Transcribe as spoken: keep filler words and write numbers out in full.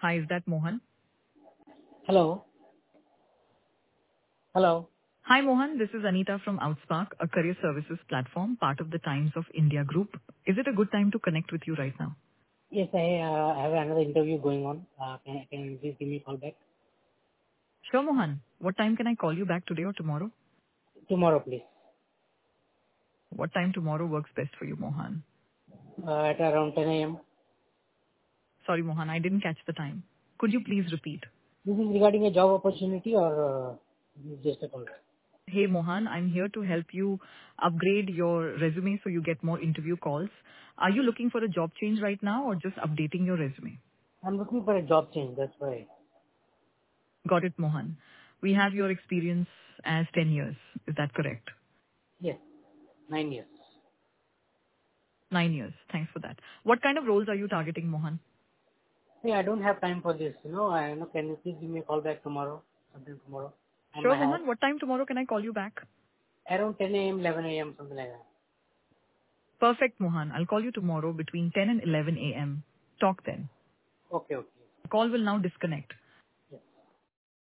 Hi, is that Mohan? Hello. Hello. Hi, Mohan. This is Anita from Outspark, a career services platform, part of the Times of India group. Is it a good time to connect with you right now? Yes, I uh, have another interview going on. Uh, can, can you please give me a call back? Sure, Mohan. What time can I call you back today or tomorrow? Tomorrow, please. What time tomorrow works best for you, Mohan? Uh, at around ten a m. Sorry, Mohan, I didn't catch the time. Could you please repeat? This is regarding a job opportunity or uh, just a call? Hey, Mohan, I'm here to help you upgrade your resume so you get more interview calls. Are you looking for a job change right now or just updating your resume? I'm looking for a job change. That's why. Got it, Mohan. We have your experience as ten years. Is that correct? Yes, nine years. Nine years. Thanks for that. What kind of roles are you targeting, Mohan? Hey, I don't have time for this. You know, I know. Can you please give me a call back tomorrow? Something tomorrow. On Sure, my head. Mohan. What time tomorrow can I call you back? Around ten a m, eleven a m, something like that. Perfect, Mohan. I'll call you tomorrow between ten and eleven a m. Talk then. Okay, okay. The call will now disconnect.